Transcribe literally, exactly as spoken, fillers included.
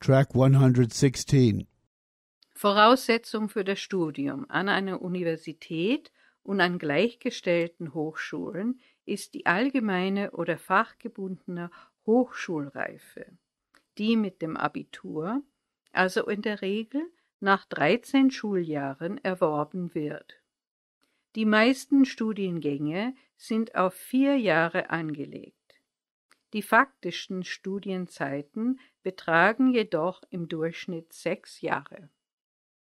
Track one hundred sixteen. Voraussetzung für das Studium an einer Universität und an gleichgestellten Hochschulen ist die allgemeine oder fachgebundene Hochschulreife, die mit dem Abitur, also in der Regel nach dreizehn Schuljahren, erworben wird. Die meisten Studiengänge sind auf vier Jahre angelegt. Die faktischen Studienzeiten betragen jedoch im Durchschnitt sechs Jahre.